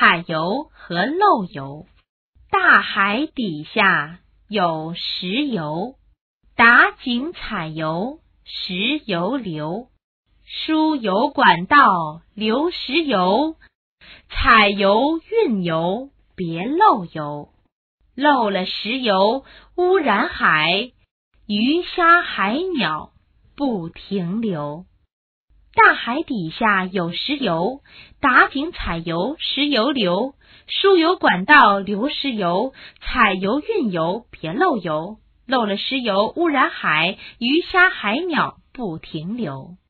采油和漏油。大海底下有石油，打井采油，石油流。输油管道流石油，采油运油别漏油。漏了石油污染海，鱼虾海鸟不停留。大海底下有石油，打井采油，石油流。输油管道流石油，采油运油别漏油。漏了石油污染海，鱼虾海鸟不停留。